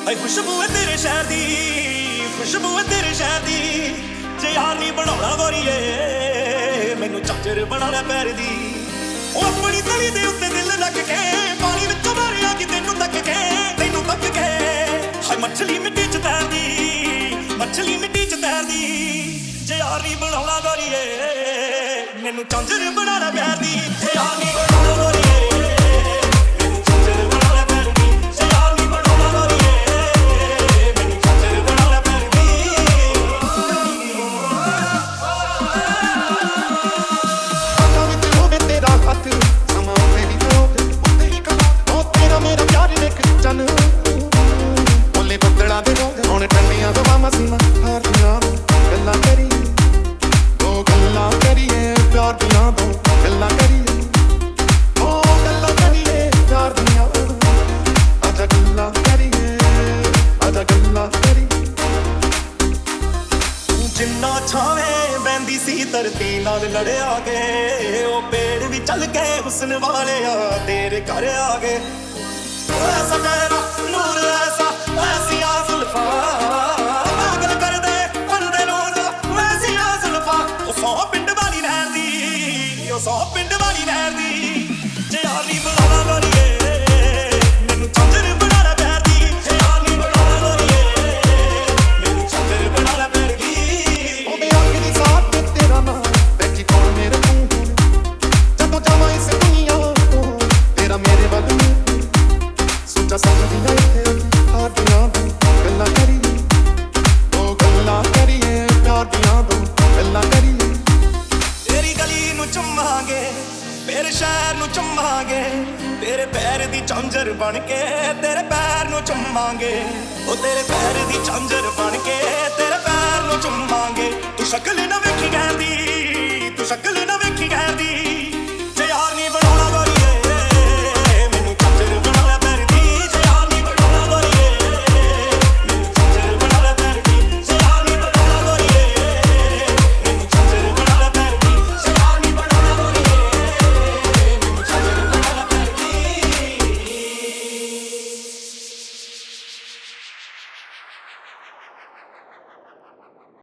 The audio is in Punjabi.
ਹਾਏ ਖੁਸ਼ਬੂ ਹੈ ਤੇਰੇ ਸ਼ਹਿਰ ਦੀ, ਖੁਸ਼ਬੂ ਹੈ ਤੇਰੇ ਸ਼ਹਿਰ ਦੀ। ਜੇ ਯਾਰ ਨਹੀਂ ਬਣਾਉਣਾ ਗੋਰੀਏ ਮੈਨੂੰ ਝਾਂਜਰ ਬਣਾ ਲੈ ਪੈਰ ਦੀ। ਉਹ ਆਪਣੀ ਤਲੀ ਦੇ ਉੱਤੇ ਦਿਲ ਰੱਖ ਕੇ ਪਾਣੀ ਵਿੱਚੋਂ ਮਾਰਿਆ ਕਿ ਤੈਨੂੰ ਤੱਕ ਕੇ, ਤੈਨੂੰ ਤੱਕ ਕੇ। ਹਾਏ ਮੱਛਲੀ ਮਿੱਟੀ ਚ ਤੈਰਦੀ, ਮੱਛਲੀ ਮਿੱਟੀ ਚ ਤੈਰਦੀ। ਜੇ ਯਾਰ ਨਹੀਂ ਬਣਾਉਣਾ ਗੋਰੀਏ ਮੈਨੂੰ ਝਾਂਜਰ ਬਣਾ ਲੈ ਪੈਰ ਦੀ। ਜੇ ਯਾਰ ਨਹੀਂ ਬਣਾਉਣਾ ਗੋਰੀਏ ਜਿੰਨਾ ਛਾਵੇਂ ਬੈਂਦੀ ਸੀ ਧਰਤੀ ਨਾਲ ਲੜਿਆ ਕੇ। ਉਹ ਪੇੜ ਵੀ ਚੱਲ ਕੇ ਹੁਸਨ ਵਾਲਿਆ ਤੇਰੇ ਘਰ ਆ ਗਏ। ਐਸਾ ਤੇਰਾ ਨੂਰ ਐਸਾ ਐਸੀਆਂ ਜ਼ੁਲਫਾਂ ਪਾਗਲ ਕਰਦੇ ਬੰਦੇ ਨੂੰ ਐਸੀਆਂ ਜ਼ੁਲਫਾਂ। ਉਹ 100 ਪਿੰਡ ਵਾਲੀ ਰਹਿੰਦੀ, ਉਹ 100 ਪਿੰਡ ਵਾਲੀ ਰਹਿੰਦੀ। ਜੇ ਯਾਰ ਨਹੀਂ ਬੁਲਾਵਾ ਗੋਰੀਏ ਮੈਨੂੰ ਝਾਂਜਰ ਬਣਾ ਲੈ ਪੈਰ ਦੀ। ਜੇ ਯਾਰ ਨਹੀਂ ਬੁਲਾਵਾ ਗੋਰੀਏ ਮੈਨੂੰ ਝਾਂਜਰ ਬਣਾ ਲੈ ਪੈਰ ਦੀ। ਤੇਰੀ ਗਲੀ ਨੂੰ ਚੁੰਮਾਂਗੇ ਫਿਰ ਸ਼ਹਿਰ ਨੂੰ ਚੁੰਮਾਂਗੇ। ਤੇਰੇ ਪੈਰ ਦੀ ਝਾਂਜਰ ਬਣ ਕੇ ਤੇਰੇ ਪੈਰ ਨੂੰ ਚੁੰਮਾਂਗੇ। ਉਹ ਤੇਰੇ ਪੈਰ ਦੀ ਝਾਂਜਰ ਬਣ ਕੇ ਤੇਰੇ ਪੈਰ ਨੂੰ ਚੁੰਮਾਂਗੇ। ਤੂੰ ਸ਼ਕਲ